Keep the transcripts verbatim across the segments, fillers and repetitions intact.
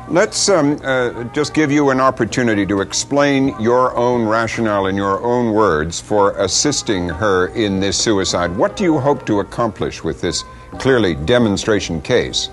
Let's um, uh, just give you an opportunity to explain your own rationale in your own words for assisting her in this suicide. What do you hope to accomplish with this clearly demonstration case?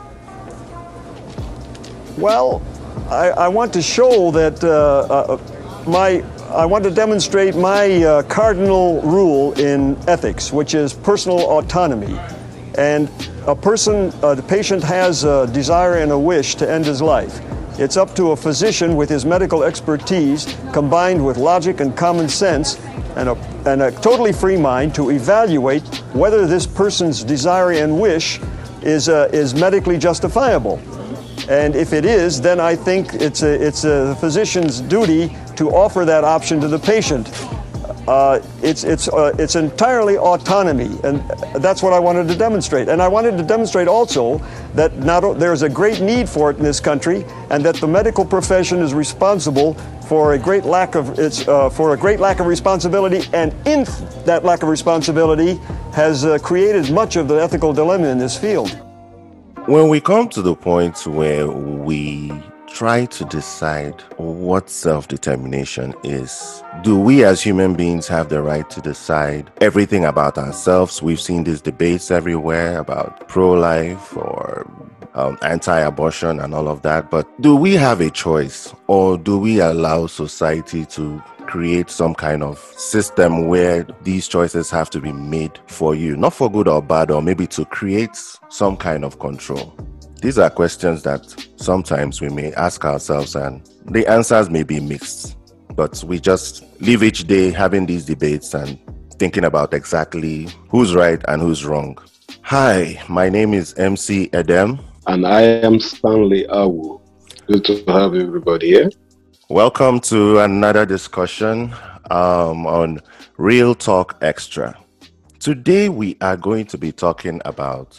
Well, I, I want to show that uh, uh, my, I want to demonstrate my uh, cardinal rule in ethics, which is personal autonomy. And a person, uh, the patient has a desire and a wish to end his life. It's up to a physician with his medical expertise, combined with logic and common sense, and a, and a totally free mind to evaluate whether this person's desire and wish is, uh, is medically justifiable. And if it is, then I think it's a, it's a physician's duty to offer that option to the patient. Uh, it's, it's, uh, it's entirely autonomy, and that's what I wanted to demonstrate. And I wanted to demonstrate also that not, there's a great need for it in this country, and that the medical profession is responsible for a great lack of its, uh, for a great lack of responsibility, and in that lack of responsibility has uh, created much of the ethical dilemma in this field. When we come to the point where we try to decide what self-determination is, do we as human beings have the right to decide everything about ourselves? We've seen these debates everywhere about pro-life or um, anti-abortion and all of that, but do we have a choice, or do we allow society to create some kind of system where these choices have to be made for you, not for good or bad, or maybe to create some kind of control? These are questions that sometimes we may ask ourselves, and the answers may be mixed. But we just live each day having these debates and thinking about exactly who's right and who's wrong. Hi, my name is M C Edem. And I am Stanley Awu. Good to have everybody here. Welcome to another discussion um, on Real Talk Extra. Today we are going to be talking about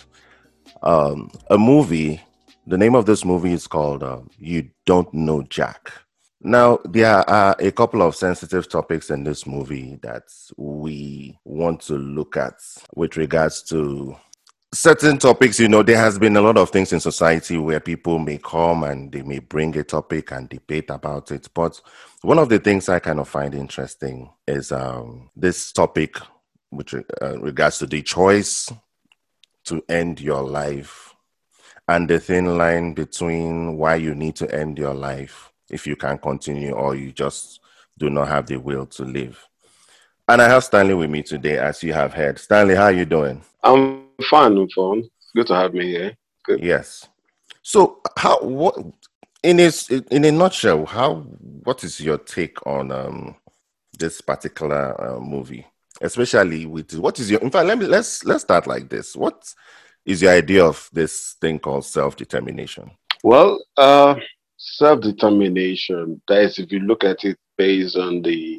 Um, a movie. The name of this movie is called uh, You Don't Know Jack. Now, there are a couple of sensitive topics in this movie that we want to look at with regards to certain topics. You know, there has been a lot of things in society where people may come and they may bring a topic and debate about it. But one of the things I kind of find interesting is um, this topic with uh, regards to the choice to end your life and the thin line between why you need to end your life if you can continue or you just do not have the will to live. And I have Stanley with me today, as you have heard. Stanley, how are you doing? I'm fine, I'm fine. Good to have me here. Good. Yes. So how, what, in a, in a nutshell, how, what is your take on um, this particular uh, movie? Especially with what is your, in fact, let me, let's, let's start like this. What is your idea of this thing called self-determination? Well, uh, self-determination, that is, if you look at it based on the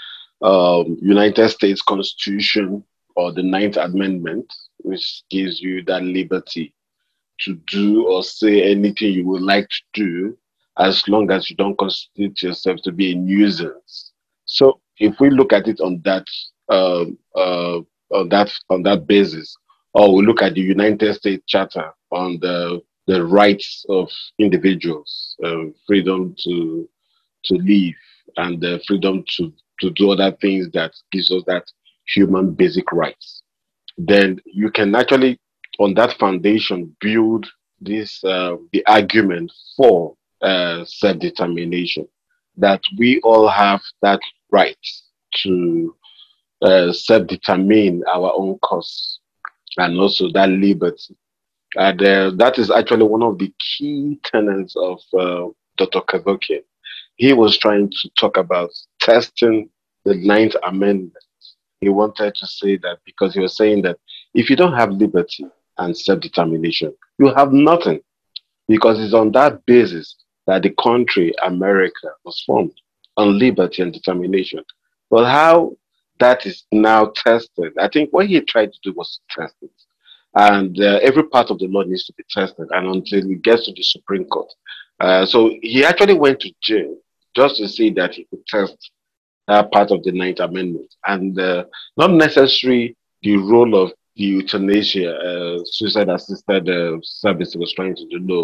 um, United States Constitution or the Ninth Amendment, which gives you that liberty to do or say anything you would like to do, as long as you don't constitute yourself to be a nuisance. So if we look at it on that Uh, uh, on that on that basis, or we look at the United States Charter on the the rights of individuals, uh, freedom to to live, and the freedom to to do other things that gives us that human basic rights, then you can actually, on that foundation, build this uh, the argument for uh, self-determination, that we all have that right to Uh, self-determine our own course, and also that liberty. And uh, that is actually one of the key tenets of uh, Doctor Kevorkian. He was trying to talk about testing the Ninth Amendment. He wanted to say that because he was saying that if you don't have liberty and self-determination, you have nothing, because it's on that basis that the country, America, was formed, on liberty and determination. But how that is now tested, I think what he tried to do was to test it. And uh, every part of the law needs to be tested, and until it gets to the Supreme Court. Uh, so he actually went to jail just to see that he could test that part of the Ninth Amendment. And uh, not necessarily the role of the euthanasia, uh, suicide-assisted uh, service he was trying to do. No,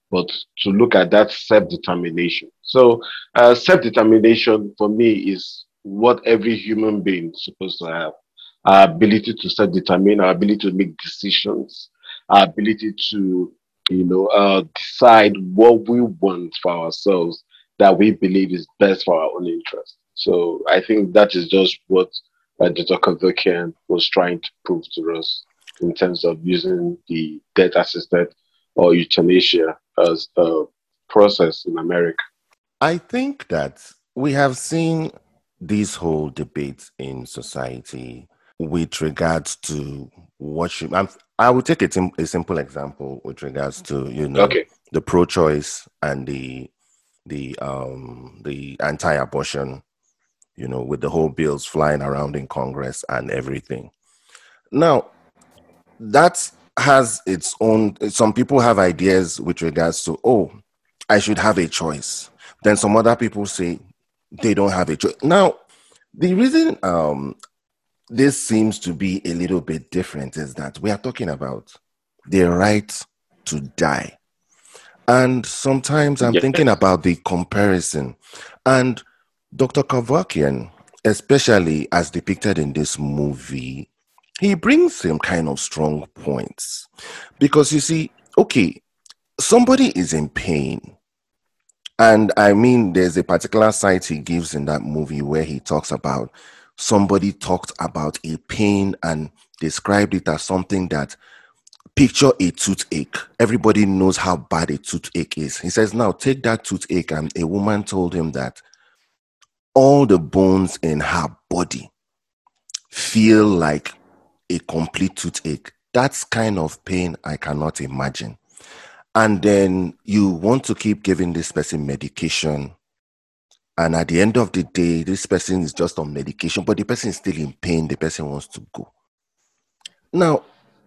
but to look at that self-determination. So uh, self-determination for me is what every human being is supposed to have. Our ability to self-determine, our ability to make decisions, our ability to, you know, uh, decide what we want for ourselves that we believe is best for our own interest. So I think that is just what uh, Doctor Kavokian was trying to prove to us in terms of using the death assisted or euthanasia as a process in America. I think that we have seen this whole debate in society with regards to what should, I'm, I will take a, tim- a simple example with regards to, you know, Okay. the pro-choice and the the um the anti-abortion, you know, with the whole bills flying around in Congress and everything. Now, that has its own, some people have ideas with regards to, oh, I should have a choice. Then some other people say they don't have a choice. Now, the reason um, this seems to be a little bit different is that we are talking about the right to die. And sometimes I'm Yes. thinking about the comparison. And Doctor Kavakian, especially as depicted in this movie, he brings some kind of strong points. Because you see, okay, somebody is in pain. And I mean, there's a particular site he gives in that movie where he talks about somebody talked about a pain and described it as something that, picture a toothache. Everybody knows how bad a toothache is. He says, now take that toothache. And a woman told him that all the bones in her body feel like a complete toothache. That's kind of pain I cannot imagine. And then you want to keep giving this person medication. And at the end of the day, this person is just on medication, but the person is still in pain. The person wants to go. Now,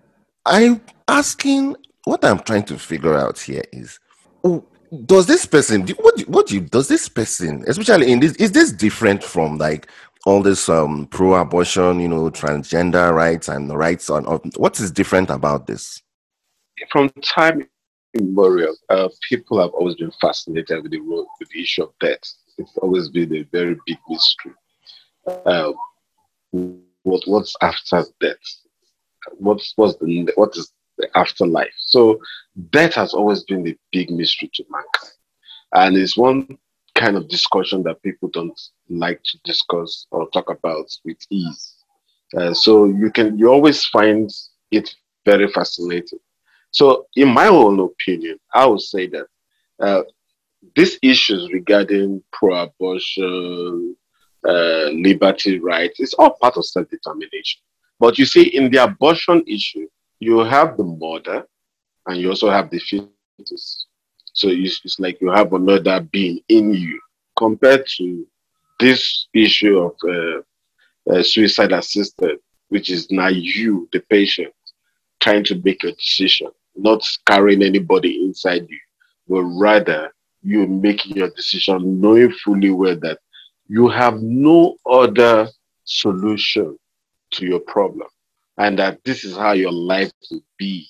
I'm asking, what I'm trying to figure out here is, oh, does this person, what, do- what do you, does this person, especially in this, is this different from like all this um pro-abortion, you know, transgender rights and rights on, of, what is different about this? From time immemorial, uh, people have always been fascinated with the role, with the issue of death. It's always been a very big mystery. Uh, what what's after death? What's what's the what is the afterlife? So death has always been the big mystery to mankind, and it's one kind of discussion that people don't like to discuss or talk about with ease. Uh, so you can you always find it very fascinating. So, in my own opinion, I would say that uh, these issues regarding pro-abortion, uh, liberty rights, it's all part of self-determination. But you see, in the abortion issue, you have the mother and you also have the fetus. So it's, it's like you have another being in you compared to this issue of uh, uh, suicide assisted, which is now you, the patient, trying to make a decision, not carrying anybody inside you, but rather you making your decision knowing fully well that you have no other solution to your problem and that this is how your life will be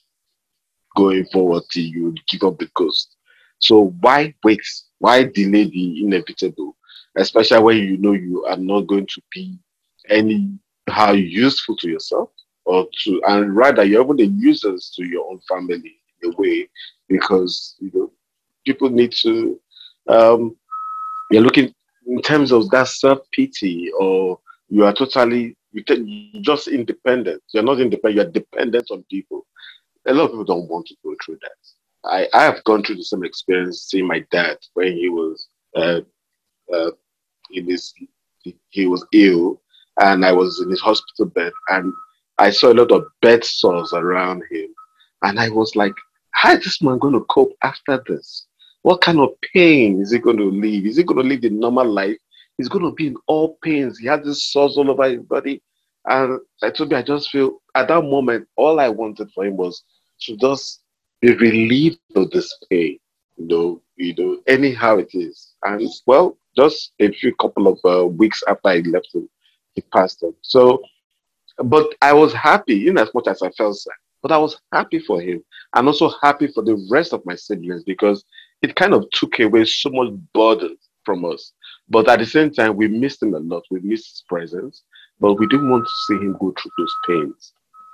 going forward till you give up the ghost. So why wait? Why delay the inevitable? Especially when you know you are not going to be any how useful to yourself or to and rather you're able to use us to your own family in a way because you know people need to um you're looking in terms of that self-pity or you are totally you can you're just independent. You're not independent, you're dependent on people. A lot of people don't want to go through that. I, I have gone through the same experience seeing my dad when he was uh, uh, in his he, he was ill and I was in his hospital bed and I saw a lot of bed sores around him and I was like, how is this man going to cope after this? What kind of pain is he going to live? Is he going to live the normal life? He's going to be in all pains. He has this sores all over his body. And I told me, I just feel at that moment, all I wanted for him was to just be relieved of this pain, you know, you know, anyhow it is. And well, just a few couple of uh, weeks after I left him, he passed on. So, but I was happy, in as much as I felt sad, but I was happy for him and also happy for the rest of my siblings because it kind of took away so much burden from us. But at the same time, we missed him a lot. We missed his presence, but we didn't want to see him go through those pains.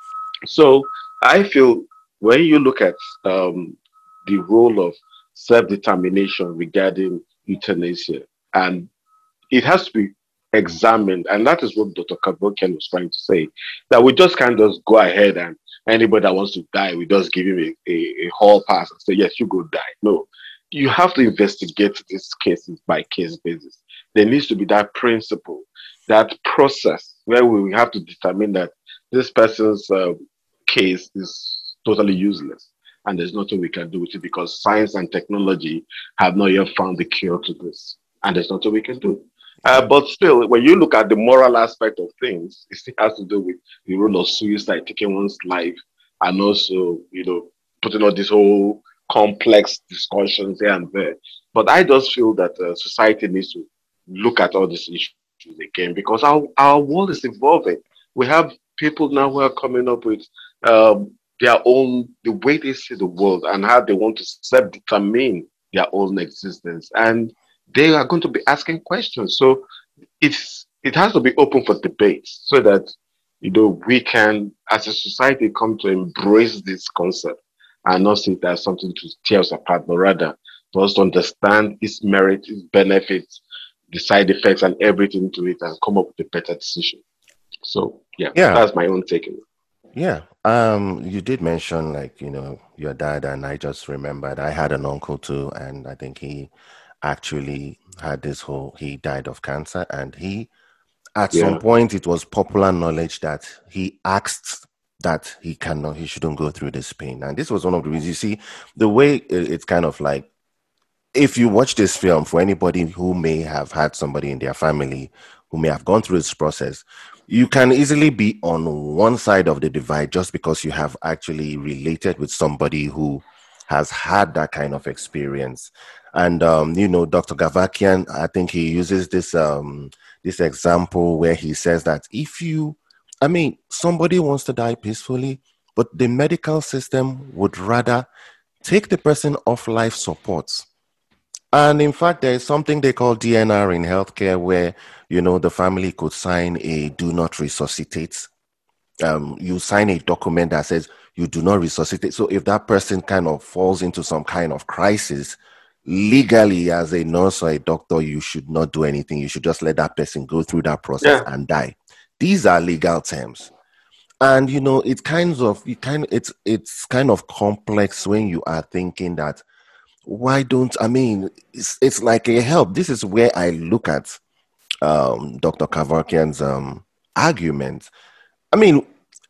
So I feel when you look at um, the role of self-determination regarding euthanasia, and it has to be examined, and that is what Doctor Kavokian was trying to say, that we just can't just go ahead and anybody that wants to die, we just give him a, a, a hall pass and say, yes, you go die. No, you have to investigate these cases by case basis. There needs to be that principle, that process where we have to determine that this person's uh, case is totally useless and there's nothing we can do with it because science and technology have not yet found the cure to this, and there's nothing we can do. Uh, but still, when you look at the moral aspect of things, it still has to do with the role of suicide, taking one's life, and also, you know, putting on this whole complex discussions here and there. But I just feel that uh, society needs to look at all these issues again because our, our world is evolving. We have people now who are coming up with um, their own, the way they see the world and how they want to self-determine their own existence. And they are going to be asking questions. So it's it has to be open for debate so that you know we can, as a society, come to embrace this concept and not see it as something to tear us apart, but rather for us to understand its merit, its benefits, the side effects, and everything to it, and come up with a better decision. So yeah, Yeah. that's my own take on it. Yeah. Um, you did mention like, you know, your dad, and I just remembered I had an uncle too, and I think he actually had this whole he died of cancer, and he at some Yeah. point it was popular knowledge that he asked that he cannot he shouldn't go through this pain. And this was one of the reasons. You see, the way it- it's kind of like, if you watch this film, for anybody who may have had somebody in their family who may have gone through this process, you can easily be on one side of the divide just because you have actually related with somebody who has had that kind of experience. And um, you know, Doctor Gavakian, I think he uses this um, this example where he says that if you, I mean, somebody wants to die peacefully, but the medical system would rather take the person off life supports. And in fact, there is something they call D N R in healthcare where, you know, the family could sign a do not resuscitate. Um, you sign a document that says you do not resuscitate. So if that person kind of falls into some kind of crisis, legally as a nurse or a doctor, you should not do anything. You should just let that person go through that process Yeah. and die. These are legal terms. And you know, it's kind of you kind it's it's kind of complex when you are thinking that why don't I mean it's it's like a help. This is where I look at um Doctor Kavakian's um argument. I mean,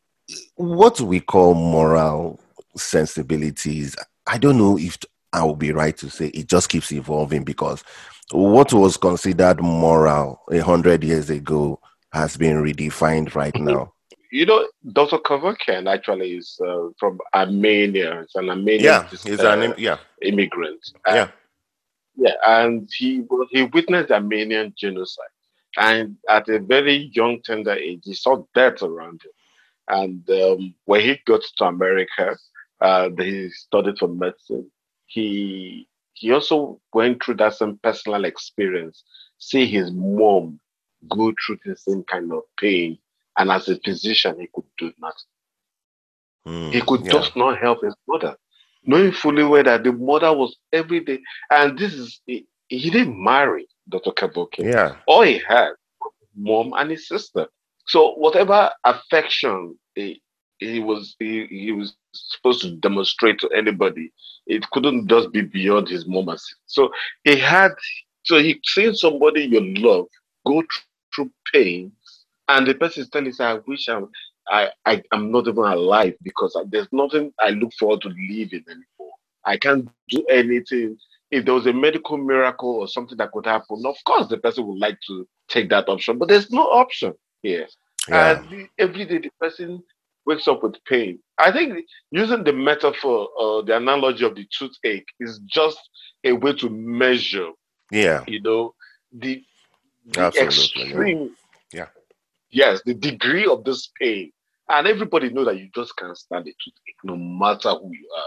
what we call moral sensibilities, I don't know if I will be right to say it just keeps evolving, because what was considered moral a hundred years ago has been redefined right now. You know, Doctor Kavokian actually is uh, from Armenia. It's an Armenian Yeah, dis- he's uh, an yeah, immigrant. yeah. And, yeah, and he wa- he witnessed the Armenian genocide. And at a very young, tender age, he saw death around him. And um, when he got to America, uh, he studied for medicine. He he also went through that same personal experience. See his mom go through the same kind of pain, and as a physician, he could do nothing. He Mm, could yeah, just not help his mother, knowing fully well that the mother was every day. And this is he, he didn't marry Doctor Kaboke. yeah, All he had was his mom and his sister. So whatever affection he, he was he, he was supposed to demonstrate to anybody, it couldn't just be beyond his mom and sister. So he had so he seeing somebody you love go thr- through pain, and the person is telling you, I wish I'm I, I am not even alive because I, there's nothing I look forward to living anymore. I can't do anything. If there was a medical miracle or something that could happen, of course the person would like to take that option, but there's no option here. yeah, And the- every day the person wakes up with pain. I think using the metaphor or the analogy of the toothache is just a way to measure, yeah. you know, the the Absolutely, yeah, extreme, yeah, yes, the degree of this pain. And everybody know that you just can't stand a toothache, no matter who you are.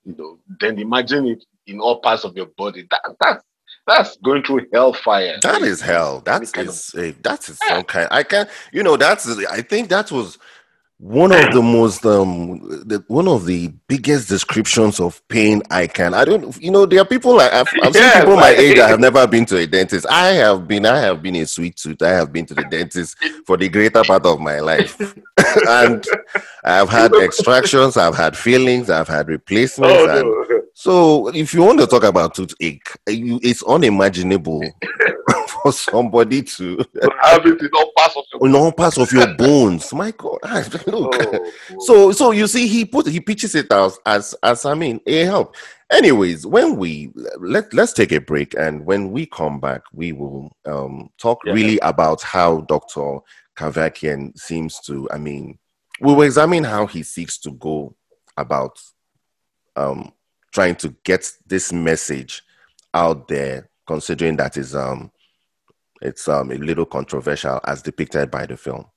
you know, then imagine it in all parts of your body. That that's that's going through hellfire. That is Basically, hell. any That kind of is a, that is some kind. I can, you know, that's. I think that was one of the most um the, one of the biggest descriptions of pain I can. I don't, you know, there are people like I've, I've seen yes, people my age that I, have never been to a dentist. I have been. I have been a sweet tooth. I have been to the dentist for the greater part of my life, and I've had extractions. I've had fillings. I've had replacements, oh and no, so if you want to talk about toothache, you, it's unimaginable for somebody to to have it in all parts of your in all body. parts of your bones. My God, look. Oh, So, so you see, he put he pitches it as as as I mean, a help. Anyways, when we let let's take a break, and when we come back, we will um talk yeah. really about how Doctor Kevorkian seems to. I mean, we will examine how he seeks to go about um trying to get this message out there, considering that is um it's um a little controversial as depicted by the film.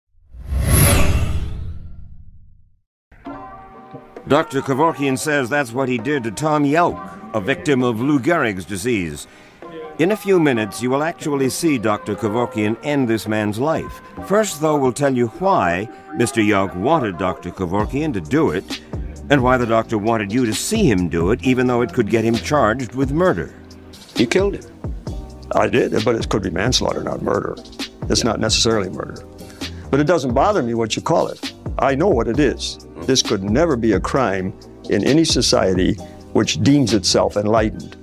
Doctor Kevorkian says that's what he did to Tom Yelk, a victim of Lou Gehrig's disease. In a few minutes, you will actually see Doctor Kevorkian end this man's life. First, though, we'll tell you why Mister Yelk wanted Doctor Kevorkian to do it, and why the doctor wanted you to see him do it, even though it could get him charged with murder. You killed him. I did, but it could be manslaughter, not murder. It's not necessarily murder. But it doesn't bother me what you call it. I know what it is. This could never be a crime in any society which deems itself enlightened.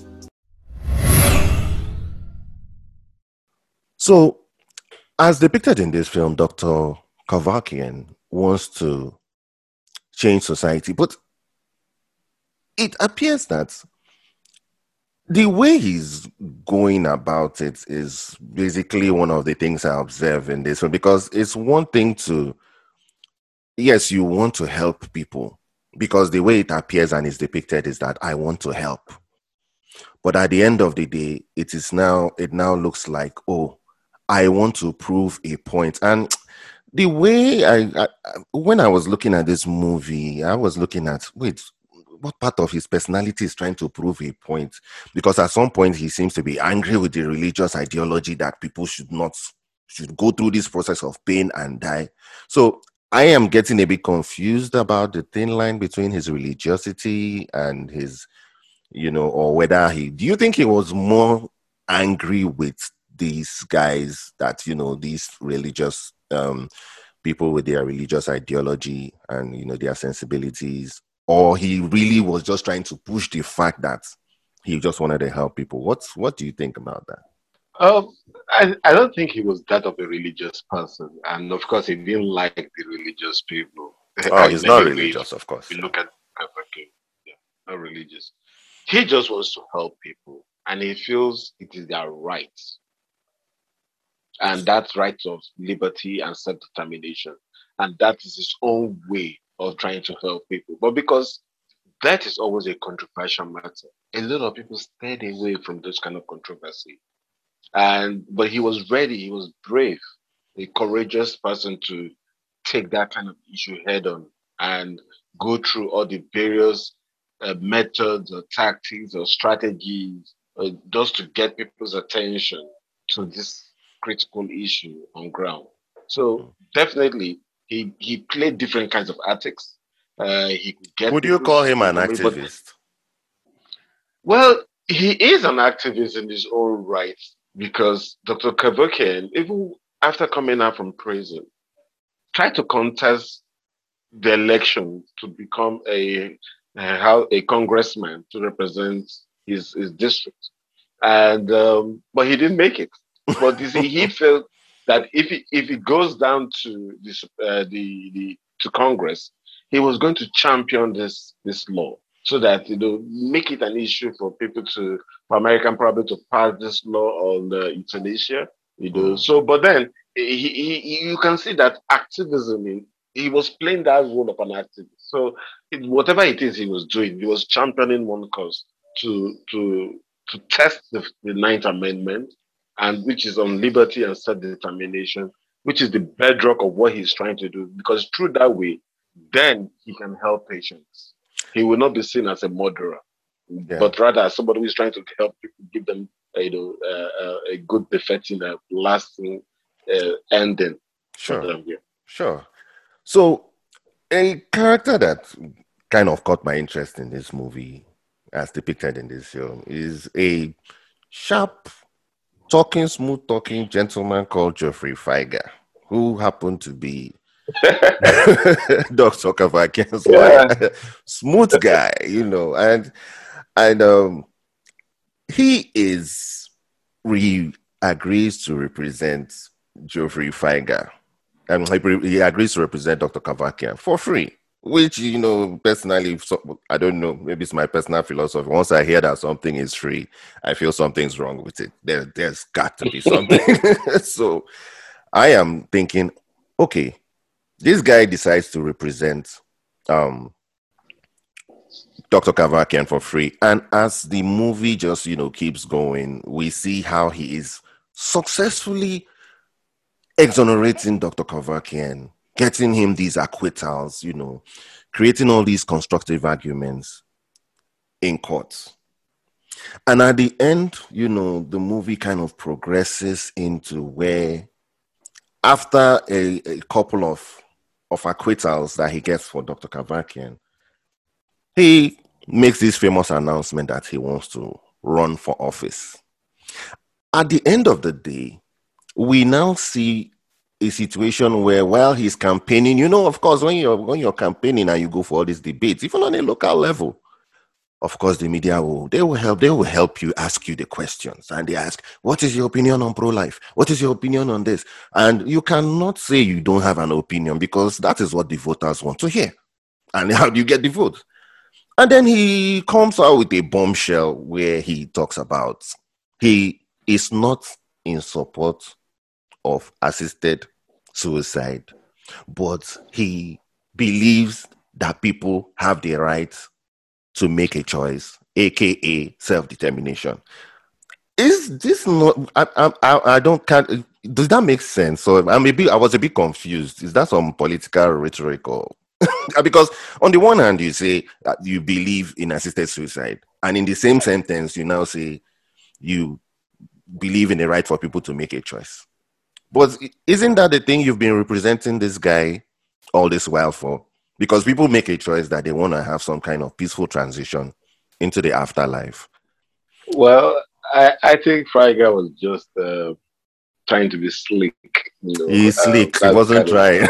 So, as depicted in this film, Doctor Kevorkian wants to change society, but it appears that the way he's going about it is basically one of the things I observe in this film, because it's one thing to, yes, you want to help people, because the way it appears and is depicted is that I want to help. But at the end of the day, it is now, it now looks like, oh, I want to prove a point. And the way I, I when I was looking at this movie, I was looking at, wait, what part of his personality is trying to prove a point? Because at some point he seems to be angry with the religious ideology that people should not should go through this process of pain and die. So I am getting a bit confused about the thin line between his religiosity and his, you know, or whether he, do you think he was more angry with these guys that, you know, these religious um, people with their religious ideology and, you know, their sensibilities, or he really was just trying to push the fact that he just wanted to help people? What's, what do you think about that? Um, I, I don't think he was that of a religious person, and of course, he didn't like the religious people. Oh, he's not Anyway, religious, of course. if you look at Kevorkian, yeah, not religious. He just wants to help people, and he feels it is their right, and that's right of liberty and self-determination, and that is his own way of trying to help people. But because that is always a controversial matter, a lot of people stayed away from this kind of controversy. And but he was ready, he was brave, a courageous person to take that kind of issue head on and go through all the various uh, methods or tactics or strategies uh, just to get people's attention to this critical issue on ground. So definitely, he he played different kinds of tactics. Uh, he could get. Would you call him an information, but- activist? well, he is an activist in his own right, because Doctor Kevorkian, even after coming out from prison, tried to contest the election to become a a, how- a congressman to represent his, his district, and um, but he didn't make it. But you see, he felt that if he, if it goes down to this, uh, the the to Congress, he was going to champion this this law, so that, you know, make it an issue for people to, for American probably to pass this law on uh, euthanasia, you know. Mm. So, but then he, he, he- you can see that activism, in, he was playing that role of an activist. So it, whatever it is he was doing, he was championing one cause to to to test the, the Ninth Amendment, and which is on liberty and self-determination, which is the bedrock of what he's trying to do. Because through that way, then he can help patients. he will not be seen as a murderer, Yeah. but rather as somebody who is trying to help people, give them, uh, you know, uh, uh, a good, befitting, uh, lasting uh, ending. Sure. For them, yeah. Sure. So, a character that kind of caught my interest in this movie, as depicted in this film, is a sharp, talking, smooth talking gentleman called Geoffrey Fieger, who happened to be Doctor Kavakian's Yeah. lawyer. Smooth guy, you know, and and um, he is he agrees to represent Geoffrey Fieger, and he, he agrees to represent Doctor Kavakian for free. Which, you know, personally, so, I don't know, maybe it's my personal philosophy. Once I hear that something is free, I feel something's wrong with it. There, there's got to be something. So I am thinking, okay, this guy decides to represent um, Doctor Kavakian for free. And as the movie just, you know, keeps going, we see how he is successfully exonerating Doctor Kavakian, getting him these acquittals, you know, creating all these constructive arguments in court. And at the end, you know, the movie kind of progresses into where, after a, a couple of, of acquittals that he gets for Doctor Kavakian, he makes this famous announcement that he wants to run for office. At the end of the day, we now see a situation where, while he's campaigning, you know, of course, when you're when you're campaigning and you go for all these debates, even on a local level, of course, the media will they will help they will help you, ask you the questions, and they ask, what is your opinion on pro-life? What is your opinion on this? And you cannot say you don't have an opinion, because that is what the voters want to hear. And how do you get the vote? And then he comes out with a bombshell where he talks about he is not in support of assisted suicide, but he believes that people have the right to make a choice, aka self-determination. Is this not? I I I don't can't. Does that make sense? So I'm a bit. I was a bit confused. Is that some political rhetoric, or because on the one hand you say that you believe in assisted suicide, and in the same sentence you now say you believe in the right for people to make a choice? But isn't that the thing you've been representing this guy all this while for? Because people make a choice that they want to have some kind of peaceful transition into the afterlife. Well, I, I think Freiger was just uh, trying to be slick. You know, He's uh, slick. He wasn't trying.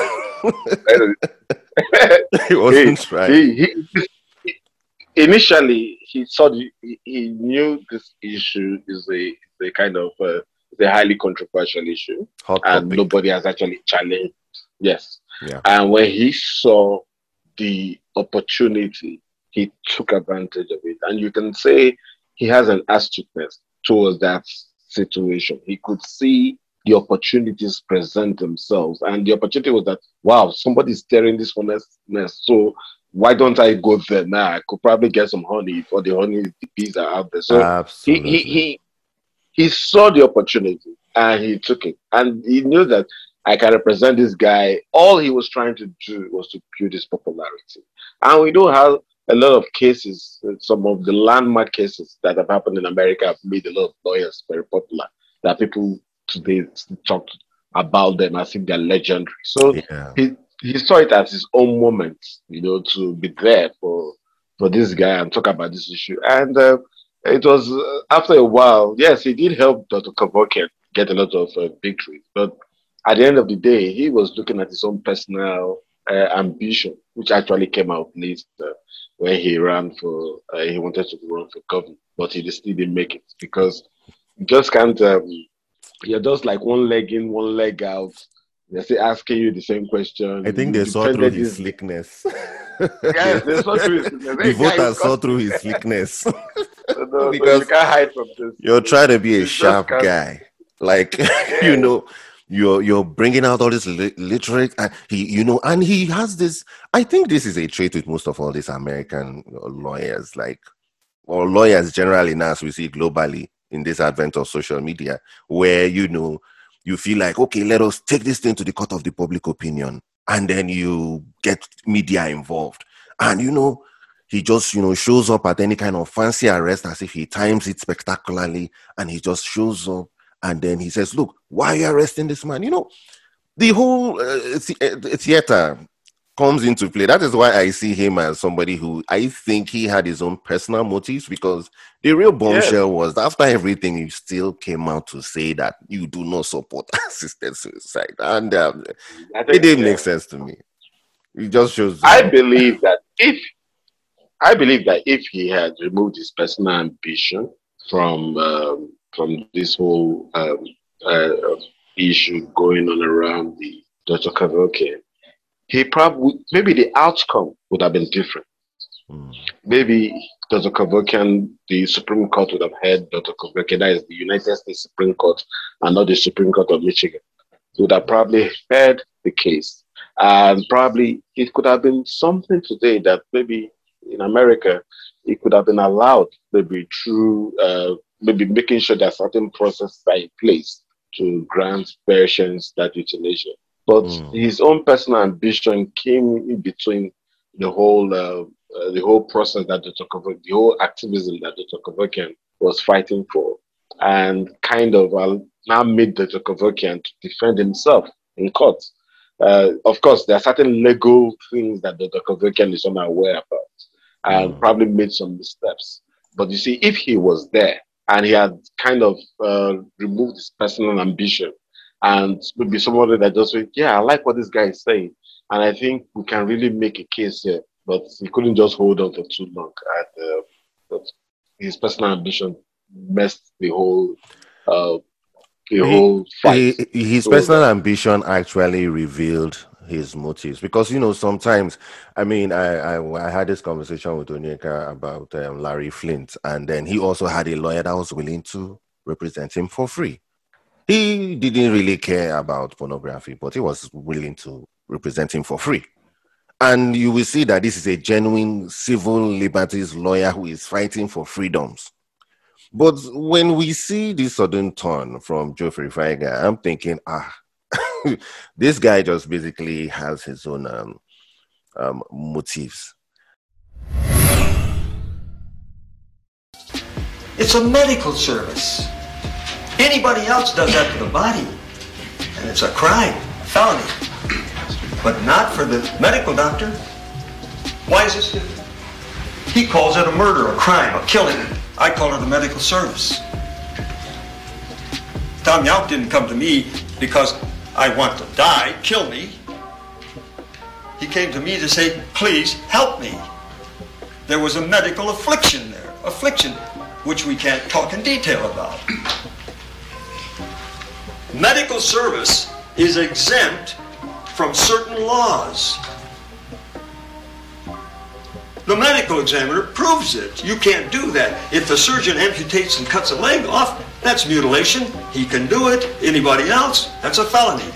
he wasn't he, trying. He, he, initially, he saw the, he, he knew this issue is a, is a kind of uh, it's a highly controversial issue, Hot and topic. nobody has actually challenged. Yes, yeah. And when he saw the opportunity, he took advantage of it, and you can say he has an astuteness towards that situation. He could see the opportunities present themselves, and the opportunity was that, wow, somebody's stirring this honestness, so why don't I go there now? I could probably get some honey, for the honey the bees are out there. So Absolutely. he he he he saw the opportunity and he took it, and he knew that I can represent this guy. All he was trying to do was to build his popularity, and we do have a lot of cases. Some of the landmark cases that have happened in America have made a lot of lawyers very popular, that people today talk about them as if they're legendary. So yeah. he he saw it as his own moment, you know, to be there for for this guy and talk about this issue. And uh, it was uh, after a while, yes, he did help Doctor Kevorkian get a lot of uh, victories, but at the end of the day, he was looking at his own personal uh, ambition, which actually came out later when he ran for, uh, he wanted to run for governor, but he just didn't make it, because you just can't, um, you're just like one leg in, one leg out. They're still asking you the same question. I think they saw through his slickness. Yes, they saw through his slickness. The voters saw through his slickness. No, because you can't hide from this. You're trying to be a You sharp just can't- guy. Like, you know, you're you're bringing out all this li- literate, and he, you know, and he has this. I think this is a trait with most of all these American lawyers, like, or lawyers generally now, as we see globally in this advent of social media, where, you know, you feel like, okay, let us take this thing to the court of the public opinion, and then you get media involved, and, you know, he just, you know, shows up at any kind of fancy arrest as if he times it spectacularly, and he just shows up and then he says, look, why are you arresting this man? You know, the whole uh, theater comes into play. That is why I see him as somebody who I think he had his own personal motives, because the real bombshell yes. was after everything, you still came out to say that you do not support assisted suicide. And um, think, it didn't yeah. make sense to me. It just shows. I uh, believe that if I believe that if he had removed his personal ambition from um, from this whole um, uh, issue going on around the Doctor Kevorkian, he probably, maybe the outcome would have been different. Mm. Maybe Doctor Kevorkian, the Supreme Court would have heard Doctor Kevorkian, that is the United States Supreme Court and not the Supreme Court of Michigan, would have probably heard the case. And probably it could have been something today that maybe in America, it could have been allowed, maybe through, uh, maybe making sure that certain processes are in place to grant patients that euthanasia. But mm. his own personal ambition came in between the whole uh, uh, the whole process that Doctor Kevorkian, the whole activism that Doctor Kevorkian was fighting for, and kind of uh, now made Doctor Kevorkian to defend himself in court. Uh, of course, there are certain legal things that Doctor Kevorkian is unaware about, and mm. probably made some missteps. But you see, if he was there and he had kind of uh, removed his personal ambition, and maybe somebody that just went, yeah, I like what this guy is saying, and I think we can really make a case here. But he couldn't just hold on for too long. And, uh, but his personal ambition messed the whole, uh, the he, whole fight. He, his so personal that, ambition actually revealed his motives, because you know sometimes, I mean, I I, I had this conversation with Onyeka about um, Larry Flint, and then he also had a lawyer that was willing to represent him for free. He didn't really care about pornography, but he was willing to represent him for free. And you will see that this is a genuine civil liberties lawyer who is fighting for freedoms. But when we see this sudden turn from Geoffrey Feiger, I'm thinking, ah, this guy just basically has his own um, um, motives. It's a medical service. Anybody else does that to the body, and it's a crime, a felony. But not for the medical doctor. Why is this different? He calls it a murder, a crime, a killing. I call it a medical service. Tom Yauch didn't come to me because I want to die, kill me. He came to me to say, please help me. There was a medical affliction there, affliction which we can't talk in detail about. Medical service is exempt from certain laws. The medical examiner proves it. You can't do that. If the surgeon amputates and cuts a leg off, that's mutilation. He can do it. Anybody else, that's a felony.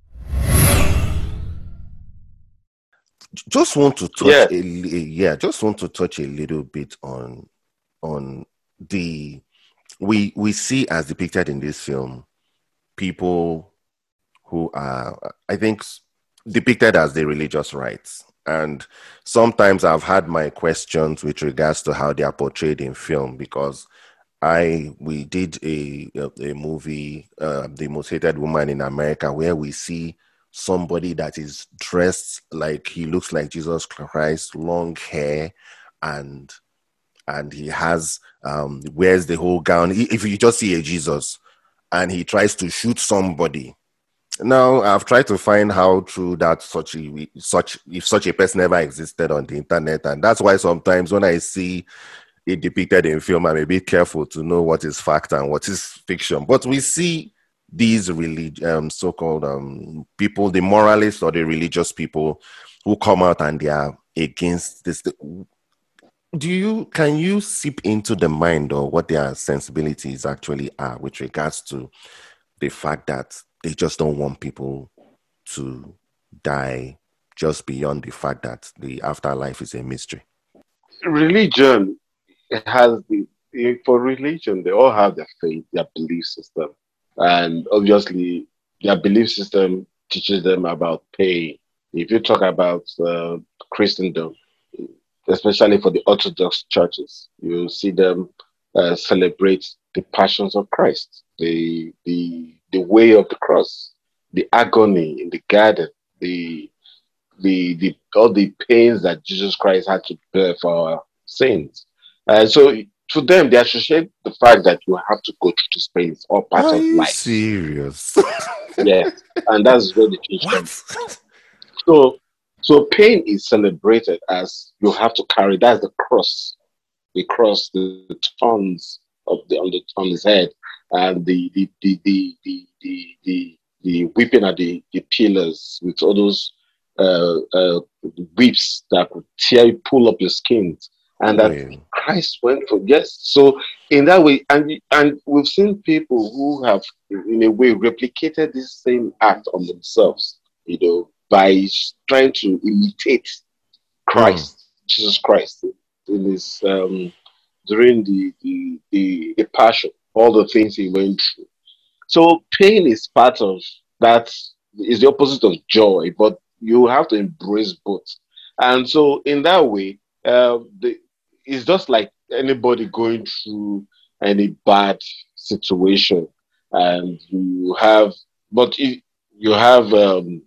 Just want to touch yeah. a, yeah, just want to touch a little bit on on the we we see as depicted in this film people who are, I think, depicted as the religious rights. And sometimes I've had my questions with regards to how they are portrayed in film, because I we did a a, a movie, uh, The Most Hated Woman in America, where we see somebody that is dressed like he looks like Jesus Christ, long hair, and and he has um, wears the whole gown. If you just see a Jesus, and he tries to shoot somebody. Now, I've tried to find how true that such a, such if such a person ever existed on the internet, and that's why sometimes when I see it depicted in film, I'm a bit careful to know what is fact and what is fiction. But we see these relig- um, so-called um, people, the moralists or the religious people, who come out and they are against this. Do you can you seep into the mind or what their sensibilities actually are with regards to the fact that they just don't want people to die, just beyond the fact that the afterlife is a mystery? Religion has the, for religion, they all have their faith, their belief system. And obviously, their belief system teaches them about pain. If you talk about uh, Christendom, especially for the Orthodox churches. You see them uh, celebrate the passions of Christ, the the the way of the cross, the agony in the garden, the the the all the pains that Jesus Christ had to bear for our sins. And so to them, they associate the fact that you have to go through this pain. It's all part Are of you life. serious? Yes, and that's where the change What? comes. So, so pain is celebrated as you have to carry. That's the cross, the cross, the, the thorns of the on the on his head, and the the the the the the, the, the whipping at the, the pillars with all those uh, uh, whips that could tear you, pull up your skin, and that Wait. Christ went for. Yes, so in that way, and and we've seen people who have, in a way, replicated this same act on themselves, you know, by trying to imitate Christ, mm. Jesus Christ, in his um, during the, the the the passion, all the things he went through. So pain is part of that. Is the opposite of joy, but you have to embrace both. And so, in that way, uh, the, it's just like anybody going through any bad situation, and you have, but if you have um,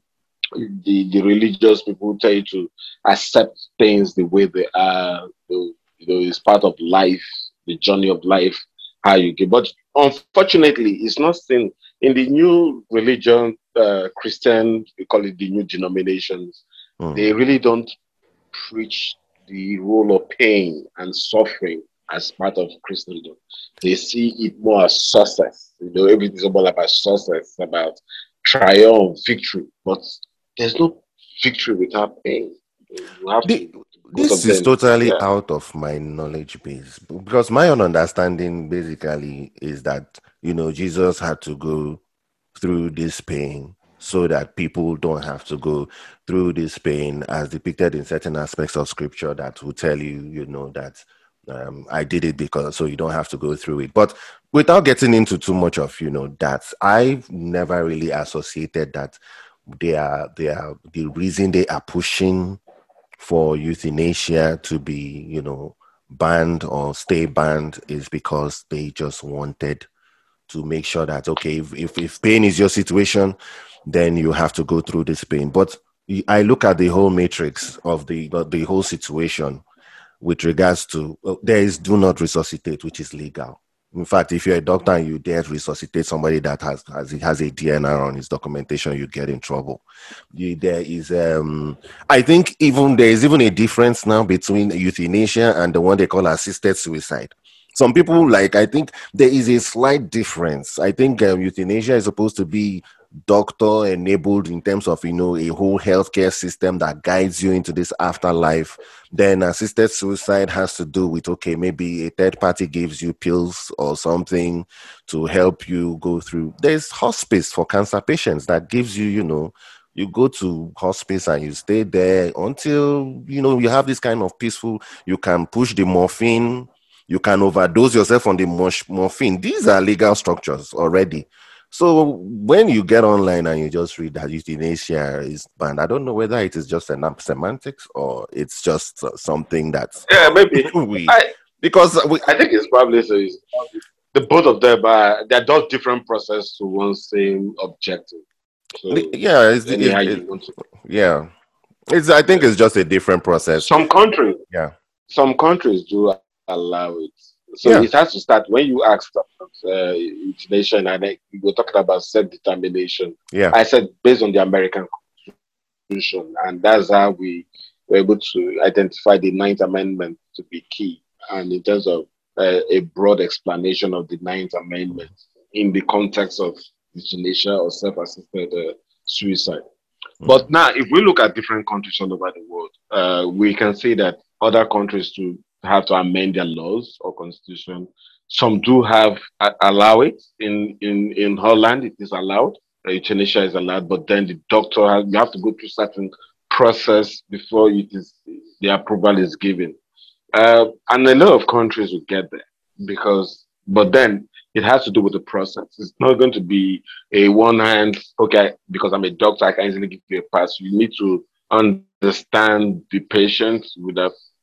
the the religious people tell you to accept things the way they are. You know, it's part of life, the journey of life, how you get. But unfortunately, it's not seen in the new religion, uh, Christian, we call it the new denominations. Mm. They really don't preach the role of pain and suffering as part of Christendom. They see it more as success. You know, everything's all about success, about triumph, victory. But there's no victory without pain. You have the, to. This is totally yeah. out of my knowledge base, because my own understanding basically is that, you know, Jesus had to go through this pain so that people don't have to go through this pain, as depicted in certain aspects of scripture that will tell you, you know, that um, I did it because, so you don't have to go through it. But without getting into too much of, you know, that, I've never really associated that they are, they are the reason they are pushing for euthanasia to be, you know, banned or stay banned is because they just wanted to make sure that, okay, if, if, if pain is your situation, then you have to go through this pain. But I look at the whole matrix of the, the whole situation with regards to, well, there is do not resuscitate, which is legal. In fact, if you're a doctor and you dare resuscitate somebody that has has, has a D N R on his documentation, you get in trouble. You, there is, um, I think, even there is even a difference now between euthanasia and the one they call assisted suicide. Some people, like, I think there is a slight difference. I think um, euthanasia is supposed to be doctor enabled in terms of, you know, a whole healthcare system that guides you into this afterlife. Then assisted suicide has to do with, okay, maybe a third party gives you pills or something to help you go through. There's hospice for cancer patients that gives you, you know, you go to hospice and you stay there until, you know, you have this kind of peaceful, you can push the morphine, you can overdose yourself on the morphine. These are legal structures already. So when you get online and you just read that euthanasia is banned, I don't know whether it is just an semantics or it's just uh, something that's yeah maybe we I, because we, I think it's probably so. It's, the both of them are they're just different process to one same objective. So yeah, it's, it, anyhow it, you want to. yeah, it's I think yeah. it's just a different process. Some countries, yeah, some countries do allow it. So yeah. it has to start when you asked about uh, euthanasia, and I, we were talking about self-determination. Yeah, I said based on the American Constitution, and that's how we were able to identify the Ninth Amendment to be key. And in terms of uh, a broad explanation of the Ninth Amendment in the context of euthanasia or self-assisted uh, suicide. Mm. But now, if we look at different countries all over the world, uh, we can see that other countries too have to amend their laws or constitution. Some do have uh, allow it. In in in Holland, it is allowed. Uh, euthanasia is allowed, but then the doctor has you have to go through certain process before it is the approval is given. Uh, and a lot of countries will get there because, but then it has to do with the process. It's not going to be a one hand. Okay, because I'm a doctor, I can easily give you a pass. You need to understand the patient with a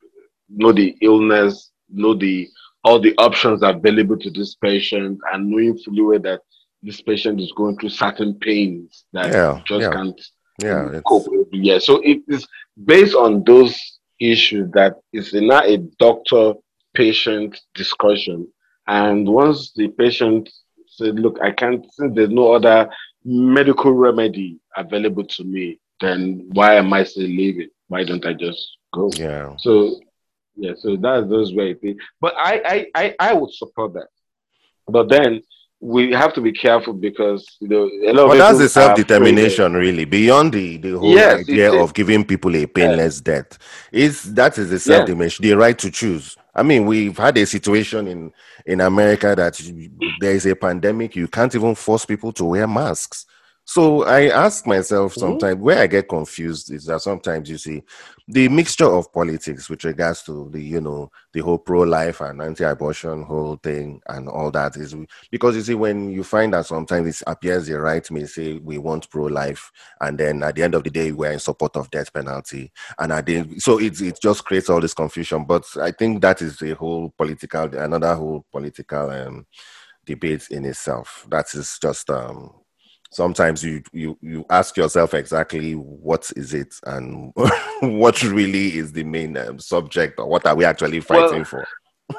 know the illness, know the all the options available to this patient, and knowing fully well that this patient is going through certain pains that you Yeah, just yeah, can't yeah. cope It's with. Yeah, so it is based on those issues that it's not a doctor patient discussion. And once the patient said, look, I can't, since there's no other medical remedy available to me, then why am I still living? Why don't I just go? yeah. So yeah, so that's those way things. But I, I I I would support that. But then we have to be careful because you know a lot of But that's the people are afraid of. self-determination, really. Beyond the, the whole Yes, idea it's it. of giving people a Yeah, painless death, is that is the yeah. self-determination, the right to choose. I mean, we've had a situation in in America that you- there is a pandemic. You can't even force people to wear masks. So I ask myself Mhm. sometimes, where I get confused is that sometimes you see the mixture of politics with regards to the, you know, the whole pro-life and anti-abortion whole thing and all that is because you see, when you find that sometimes it appears the right may say we want pro-life, and then at the end of the day we're in support of death penalty, and at the, so it it just creates all this confusion. But I think that is a whole political, another whole political um, debate in itself. That is just um, sometimes you you you ask yourself exactly what is it and what really is the main um, subject, or what are we actually Well, fighting for.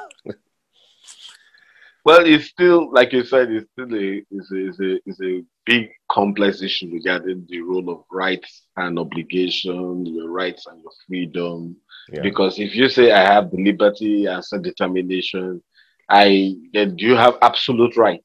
well, it's still like you said, it's still a is a, is a is a big complex issue regarding the role of rights and obligation, your rights and your freedom. Yeah. Because if you say I have the liberty and self determination, I then do you have absolute right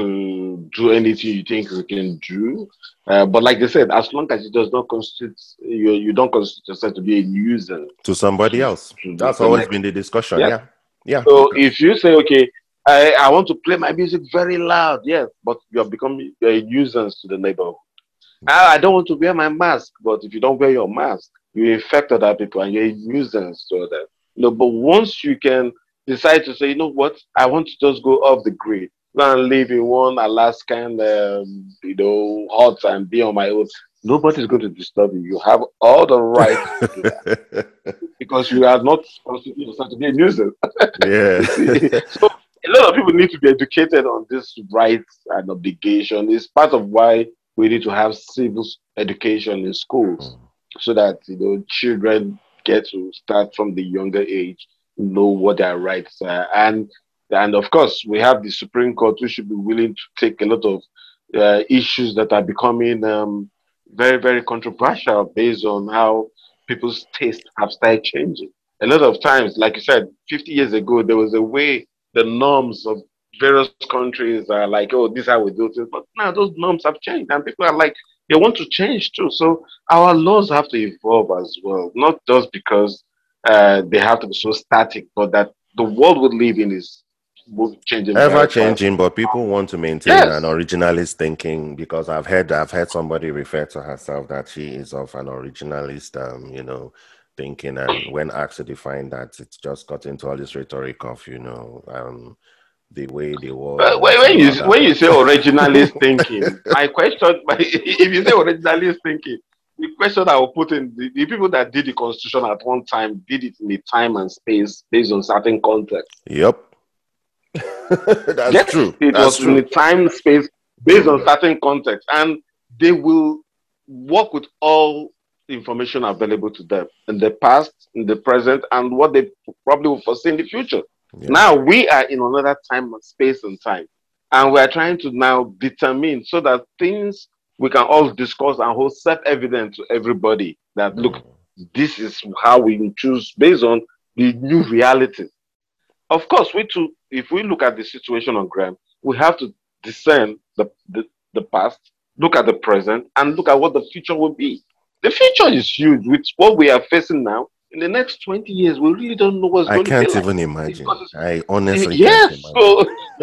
to do anything you think you can do? Uh, but like they said, as long as it does not constitute you, you don't constitute yourself to be a nuisance To somebody to, else. to the, That's the always next. been the discussion. Yeah. Yeah. Yeah. So Because if you say, okay, I, I want to play my music very loud, yes, but you're becoming you're a nuisance to the neighborhood. I, I don't want to wear my mask, but if you don't wear your mask, you infect other people and you're a nuisance to others. You know, but once you can decide to say, you know what, I want to just go off the grid, go and live in one Alaskan, um, you know, hut and be on my own. Nobody's going to disturb you. You have all the right to do that because you are not constituting yourself to be a nuisance. yeah. You see, so a lot of people need to be educated on this rights and obligation. It's part of why we need to have civil education in schools so that you know children get to start from the younger age, know what their rights are, and and of course we have the Supreme Court who should be willing to take a lot of uh, issues that are becoming um, very very controversial based on how people's taste have started changing. A lot of times, like you said, fifty years ago, there was a way the norms of various countries are like, oh, this is how we do things. But now those norms have changed, and people are like, they want to change too. So our laws have to evolve as well, not just because uh, they have to be so static, but that the world we live in is move- changing Ever very fast. changing, but people want to maintain an Yes. originalist thinking, because I've heard I've heard somebody refer to herself that she is of an originalist um, you know, thinking, and when asked to define that, it's just got into all this rhetoric of, you know, um the way the world Uh, when was when and you all that. when you say But originalist thinking, my question, my, if you say originalist thinking, the question I will put in the, the people that did the constitution at one time did it in a time and space based on certain context. yep. That's Yes, true. it That's was in true. a time space based on certain context, and they will work with all information available to them in the past, in the present, and what they probably will foresee in the future. Yeah. Now we are in another time, space, and time, and we are trying to now determine so that things we can all discuss and hold self-evident to everybody that look, Mm. this is how we choose based on the new reality. Of course, we too, if we look at the situation on ground, we have to discern the, the, the past, look at the present, and look at what the future will be. The future is huge with what we are facing now. In the next twenty years, we really don't know what's I going to be can't like. even Because imagine. I it's, honestly can't yes, imagine. so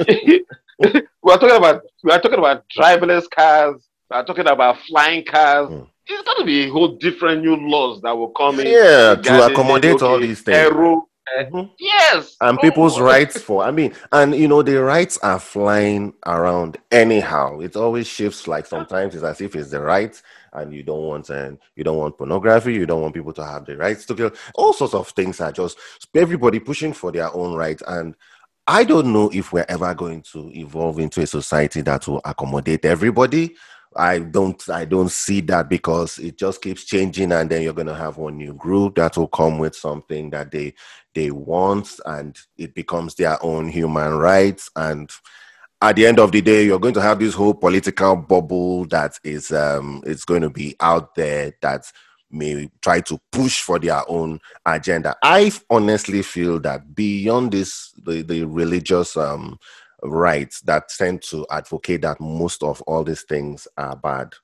we are talking about we are talking about driverless cars, we are talking about flying cars. Mm. It's going to be a whole different new laws that will come in Yeah, to regarding accommodate all okay, these things. aero. Uh, Mhm. yes. And people's Oh. rights for, I mean, and you know, the rights are flying around anyhow. It always shifts. Like sometimes it's as if it's the rights, and you don't want, and you don't want pornography, you don't want people to have the rights to kill. All sorts of things are just everybody pushing for their own rights. And I don't know if we're ever going to evolve into a society that will accommodate everybody. I don't I don't see that, because it just keeps changing, and then you're gonna have one new group that will come with something that they they want, and it becomes their own human rights. And at the end of the day, you're going to have this whole political bubble that is um it's going to be out there that may try to push for their own agenda. I honestly feel that beyond this, the, the religious um rights that tend to advocate that most of all these things are bad,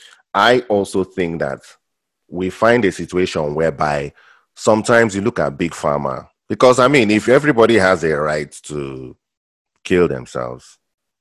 I also think that we find a situation whereby sometimes you look at big pharma, because I mean, if everybody has a right to kill themselves,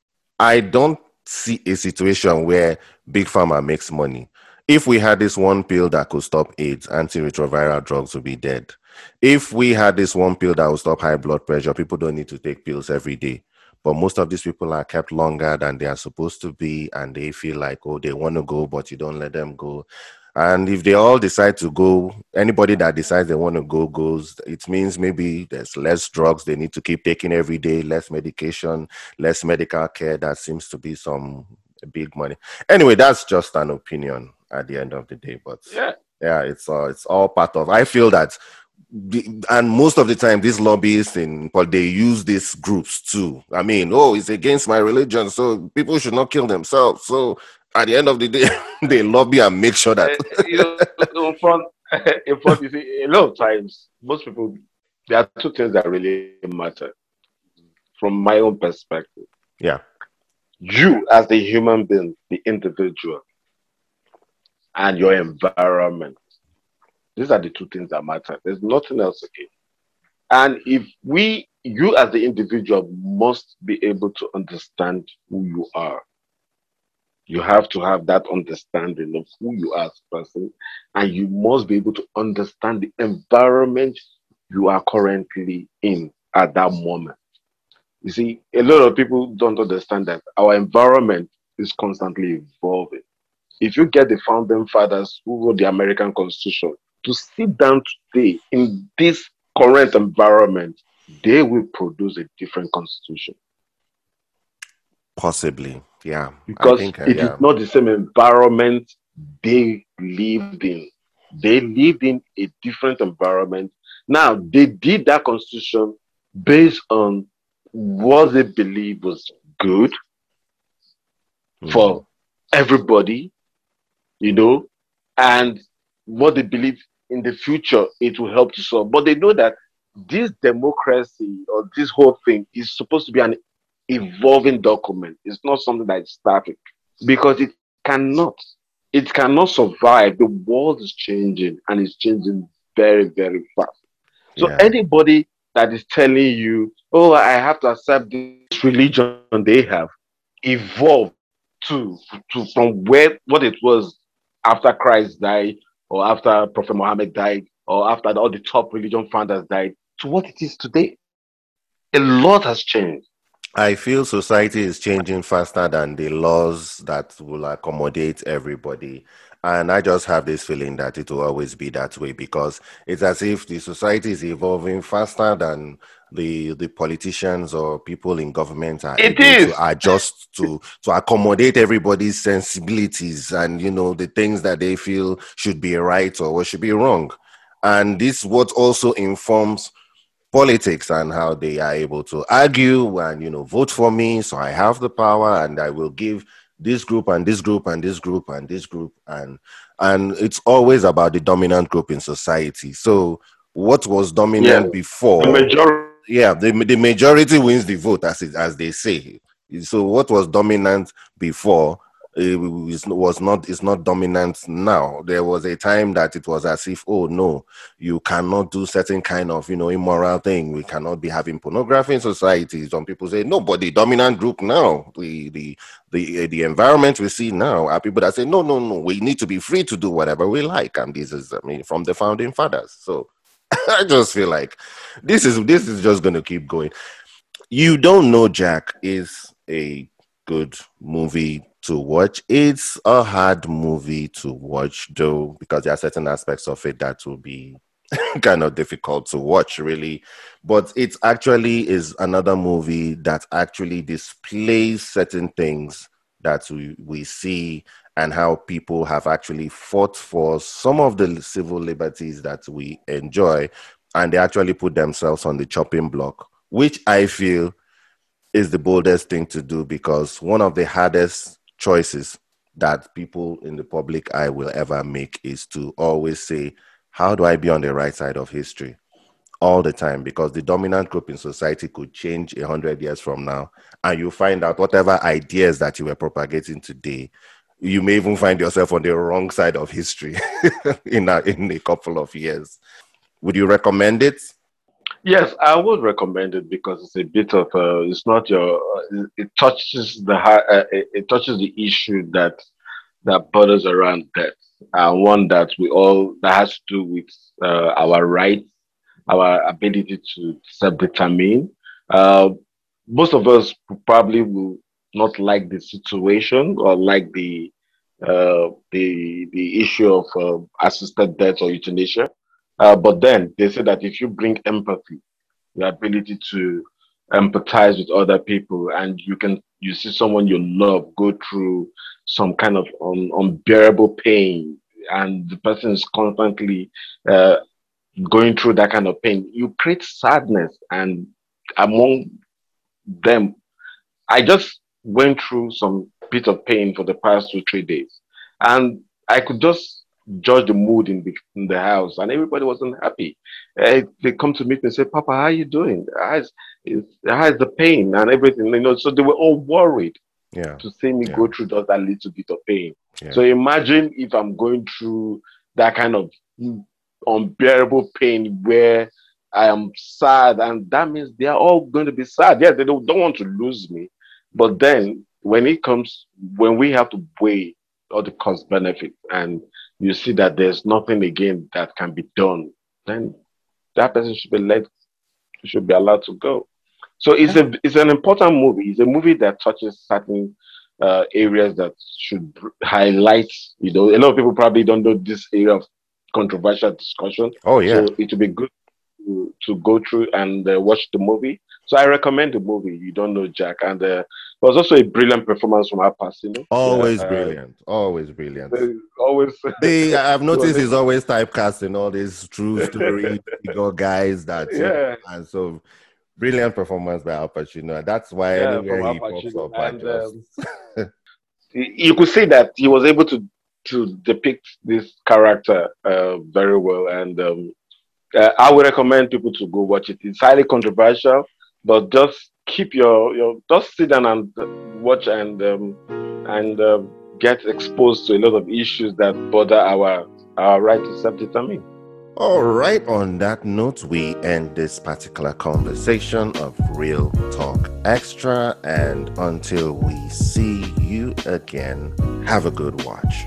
I don't see a situation where big pharma makes money. If we had this one pill that could stop AIDS, antiretroviral drugs would be dead. If we had this one pill that would stop high blood pressure, people don't need to take pills every day. But most of these people are kept longer than they are supposed to be, and they feel like, oh, they want to go, but you don't let them go. And if they all decide to go, anybody that decides they want to go goes, it means maybe there's less drugs they need to keep taking every day, less medication, less medical care. That seems to be some big money. Anyway, that's just an opinion at the end of the day. But Yeah. yeah, it's all it's all part of. I feel that, the, and most of the time, these lobbyists in, but they use these groups too. I mean, oh, it's against my religion, so people should not kill themselves. So at the end of the day, they lobby and make sure that. Uh, you know, in front, in front, you see, a lot of times, most people, there are two things that really matter from my own perspective. Yeah. You, as the human being, the individual, and your environment. These are the two things that matter. There's nothing else again. And if we, you as the individual, must be able to understand who you are. You have to have that understanding of who you are as a person, and you must be able to understand the environment you are currently in at that moment. You see, a lot of people don't understand that our environment is constantly evolving. If you get the founding fathers who wrote the American Constitution to sit down today in this current environment, they will produce a different constitution. Possibly, yeah. I Because think, uh, it yeah. is not the same environment they lived in. They lived in a different environment. Now, they did that constitution based on what they believe was good Mhm. for everybody, you know, and what they believe in the future it will help to solve. But they know that this democracy or this whole thing is supposed to be an evolving document. It's not something that is static, because it cannot. It cannot survive. The world is changing, and it's changing very, very fast. So Yeah. anybody that is telling you, oh, I have to accept this religion they have, evolved to, to from where what it was after Christ died, or after Prophet Muhammad died, or after all the top religion founders died, to what it is today. A lot has changed. I feel society is changing faster than the laws that will accommodate everybody. And I just have this feeling that it will always be that way, because it's as if the society is evolving faster than the the politicians or people in government are It able to is. adjust to to accommodate everybody's sensibilities and, you know, the things that they feel should be right or what should be wrong. And this what also informs politics and how they are able to argue and, you know, vote for me, so I have the power and I will give this group and this group and this group and this group, and and it's always about the dominant group in society. So what was Yeah. dominant The before, majority. yeah, the, the majority wins the vote, as it, as they say. So what was dominant before, it was was not is not dominant now. There was a time that it was as if, oh no, you cannot do certain kind of, you know, immoral thing. We cannot be having pornography in society. Some people say no, but the dominant group now, the the the the environment we see now are people that say no, no, no, we need to be free to do whatever we like. And this is, I mean, from the founding fathers. So I just feel like this is this is just going to keep going. You Don't Know Jack is a good movie to watch. It's a hard movie to watch, though, because there are certain aspects of it that will be kind of difficult to watch, really. But it actually is another movie that actually displays certain things that we, we see and how people have actually fought for some of the civil liberties that we enjoy, and they actually put themselves on the chopping block, which I feel is the boldest thing to do, because one of the hardest choices that people in the public eye will ever make is to always say, how do I be on the right side of history all the time? Because the dominant group in society could change a hundred years from now, and you find out whatever ideas that you were propagating today, you may even find yourself on the wrong side of history in, a, in a couple of years. Would you recommend it? Yes, I would recommend it because it's a bit of uh, it's not your uh, it touches the uh, it, it touches the issue that that borders around death, and uh, one that we all that has to do with uh, our rights, our ability to self-determine. Uh, most of us probably will not like the situation or like the uh, the the issue of uh, assisted death or euthanasia. Uh, but then they say that if you bring empathy, the ability to empathize with other people, and you can you see someone you love go through some kind of un, unbearable pain, and the person is constantly uh, going through that kind of pain, you create sadness. And among them, I just went through some bit of pain for the past two three days, and I could just judge the mood in the, in the house, and everybody wasn't happy. Uh, they come to meet me and say, Papa, how are you doing? How's, is, how's the pain and everything? You know, so they were all worried yeah. to see me yeah. go through just that little bit of pain. Yeah. So imagine if I'm going through that kind of unbearable pain where I am sad, and that means they are all going to be sad. Yes, they don't, don't want to lose me. But then when it comes, when we have to weigh all the cost benefit, and you see that there's nothing again that can be done, then that person should be let, should be allowed to go. So it's a it's an important movie. It's a movie that touches certain uh, areas that should highlight. You know, a lot of people probably don't know this area of controversial discussion. Oh yeah. So it would be good to, to go through and uh, watch the movie. So I recommend the movie. You Don't Know Jack, and uh, there was also a brilliant performance from Al Pacino. Always yeah, brilliant, uh, always brilliant. Always. They, I've noticed he's always typecasting all these true story figure guys. That yeah, and so brilliant performance by Al Pacino. And that's why yeah, anywhere he pops up, and, just... um, you could see that he was able to to depict this character uh, very well, and um, uh, I would recommend people to go watch it. It's highly controversial, but just keep your your just sit down and watch and um, and uh, get exposed to a lot of issues that bother our our right to self-determine. All right, on that note, we end this particular conversation of Real Talk Extra, and until we see you again, have a good watch.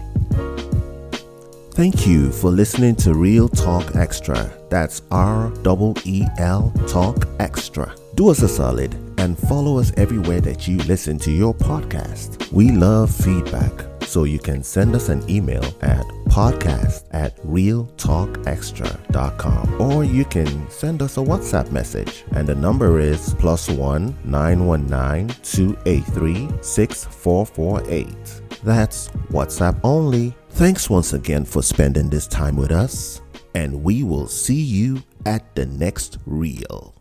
Thank you for listening to Real Talk Extra. That's R E E L Talk Extra. Do us a solid and follow us everywhere that you listen to your podcast. We love feedback, so you can send us an email at podcast at real talk extra dot com, or you can send us a WhatsApp message, and the number is plus one nine one nine two eight three six four four eight. That's WhatsApp only. Thanks once again for spending this time with us, and we will see you at the next reel.